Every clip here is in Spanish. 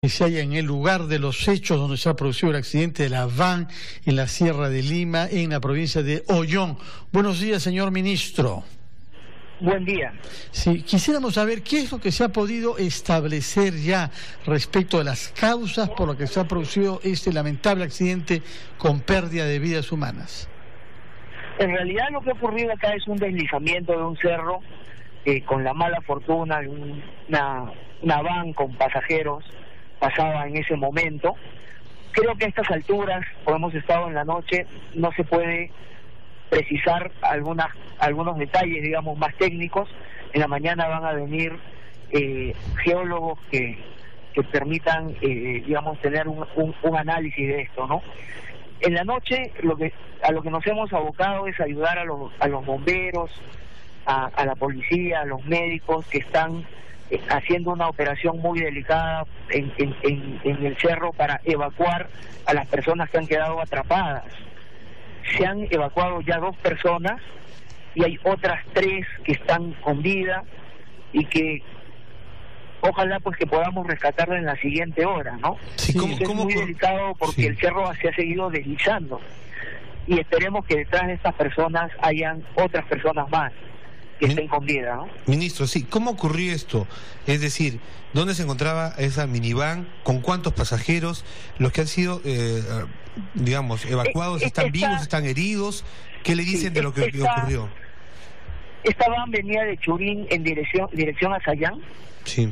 que se halla en el lugar de los hechos donde se ha producido el accidente de la van en la Sierra de Lima, en la provincia de Ollón. Buenos días, señor ministro. Buen día. Sí, quisiéramos saber qué es lo que se ha podido establecer ya respecto de las causas por las que se ha producido este lamentable accidente con pérdida de vidas humanas. En realidad lo que ha ocurrido acá es un deslizamiento de un cerro con la mala fortuna de una van con pasajeros pasaba en ese momento. Creo que a estas alturas, como hemos estado en la noche, no se puede precisar algunos detalles, digamos, más técnicos. En la mañana van a venir geólogos que permitan, digamos, tener un análisis de esto, ¿no? En la noche a lo que nos hemos abocado es ayudar a los bomberos, a la policía, a los médicos que están haciendo una operación muy delicada en el cerro para evacuar a las personas que han quedado atrapadas. Se han evacuado ya 2 personas y hay otras 3 que están con vida y que ojalá pues que podamos rescatarla en la siguiente hora, ¿no? Sí, es muy delicado porque el cerro se ha seguido deslizando y esperemos que detrás de estas personas hayan otras personas más que estén con vida, ¿no? Ministro, sí, ¿cómo ocurrió esto? Es decir, ¿dónde se encontraba esa minivan? ¿Con cuántos pasajeros? Los que han sido, digamos, evacuados, ¿están vivos, están heridos? ¿Qué le dicen de lo que ocurrió? Esta van venía de Churín en dirección a Sayán. Sí.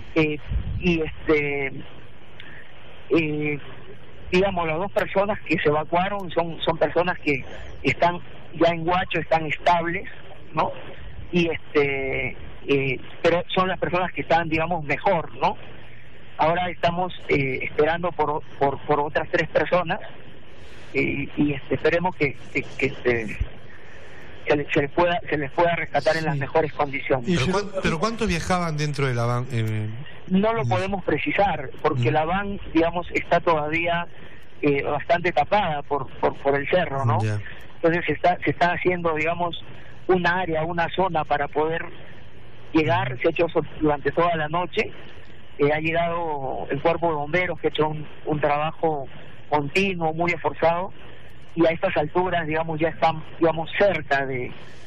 Digamos, las 2 personas que se evacuaron son personas que están ya en Huacho, están estables, ¿no? Pero son las personas que están, digamos, mejor, ¿no? Ahora estamos esperando por otras 3 personas y esperemos que se les pueda rescatar en las mejores condiciones. ¿Pero cuántos viajaban dentro de la van? No lo podemos precisar porque la van, digamos, está todavía bastante tapada por el cerro, ¿no? Ya. Entonces se está haciendo, digamos, un área, una zona para poder llegar. Se ha hecho eso durante toda la noche. Ha llegado el cuerpo de bomberos que ha hecho un trabajo continuo, muy esforzado, y a estas alturas, digamos, ya están, digamos, cerca de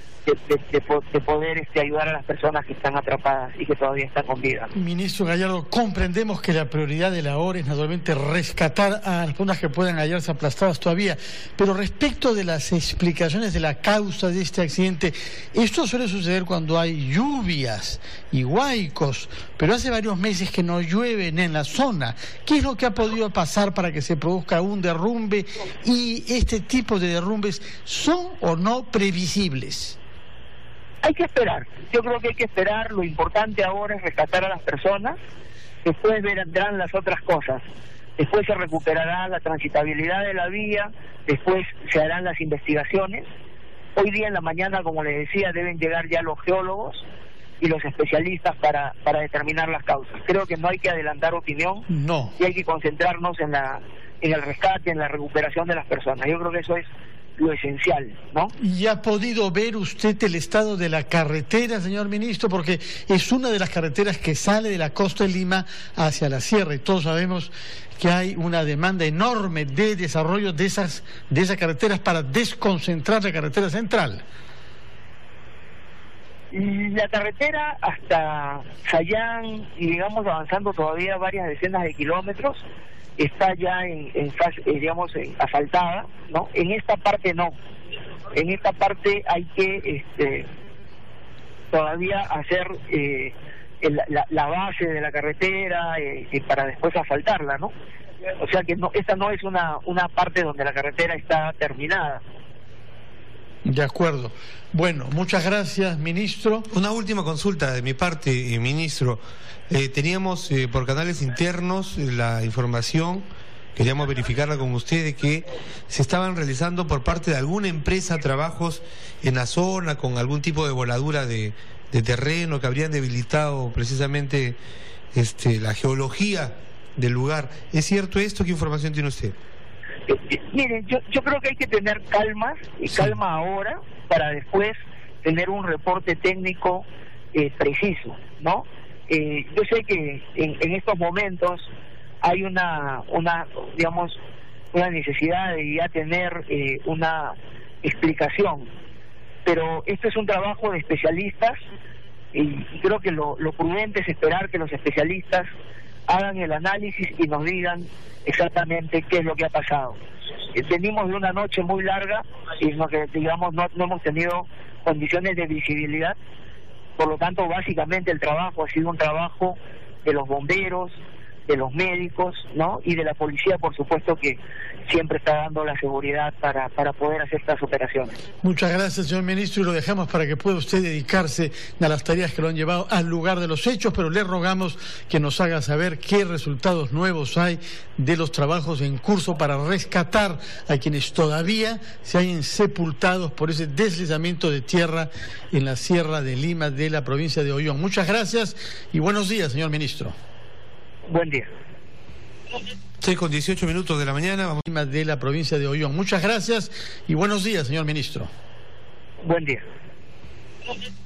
poder ayudar a las personas que están atrapadas y que todavía están con vida. Ministro Gallardo, comprendemos que la prioridad de la hora es naturalmente rescatar a las personas que puedan hallarse aplastadas todavía, pero respecto de las explicaciones de la causa de este accidente, esto suele suceder cuando hay lluvias y huaicos, pero hace varios meses que no llueven en la zona. ¿Qué es lo que ha podido pasar para que se produzca un derrumbe y este tipo de derrumbes son o no previsibles? Hay que esperar, yo creo que hay que esperar. Lo importante ahora es rescatar a las personas, después vendrán las otras cosas, después se recuperará la transitabilidad de la vía, después se harán las investigaciones. Hoy día en la mañana, como les decía, deben llegar ya los geólogos y los especialistas para determinar las causas. Creo que no hay que adelantar opinión, no, y hay que concentrarnos en el rescate, en la recuperación de las personas. Yo creo que eso es lo esencial, ¿no? ¿Y ha podido ver usted el estado de la carretera, señor ministro? Porque es una de las carreteras que sale de la costa de Lima hacia la sierra, y todos sabemos que hay una demanda enorme de desarrollo de esas carreteras para desconcentrar la carretera central. La carretera hasta Sayán, y digamos avanzando todavía varias decenas de kilómetros, está ya digamos, asfaltada, ¿no? En esta parte no. En esta parte hay que todavía hacer la base de la carretera para después asfaltarla, ¿no? O sea que no, esta no es una parte donde la carretera está terminada. De acuerdo. Bueno, muchas gracias, ministro. Una última consulta de mi parte, ministro. Teníamos por canales internos la información, queríamos verificarla con usted, de que se estaban realizando por parte de alguna empresa trabajos en la zona con algún tipo de voladura de terreno, que habrían debilitado precisamente la geología del lugar. ¿Es cierto esto? ¿Qué información tiene usted? Miren, yo creo que hay que tener calma ahora para después tener un reporte técnico preciso, ¿no? Yo sé que en estos momentos hay una digamos, una necesidad de ya tener una explicación. Pero esto es un trabajo de especialistas y creo que lo prudente es esperar que los especialistas hagan el análisis y nos digan exactamente qué es lo que ha pasado. Venimos de una noche muy larga y digamos no hemos tenido condiciones de visibilidad, por lo tanto básicamente el trabajo ha sido un trabajo de los bomberos, de los médicos, ¿no? Y de la policía, por supuesto, que siempre está dando la seguridad para poder hacer estas operaciones. Muchas gracias, señor ministro, y lo dejamos para que pueda usted dedicarse a las tareas que lo han llevado al lugar de los hechos, pero le rogamos que nos haga saber qué resultados nuevos hay de los trabajos en curso para rescatar a quienes todavía se hayan sepultados por ese deslizamiento de tierra en la Sierra de Lima de la provincia de Ollón. Muchas gracias y buenos días, señor ministro. Buen día. 6:18 de la mañana. Vamos de la provincia de Ollón. Muchas gracias y buenos días, señor ministro. Buen día.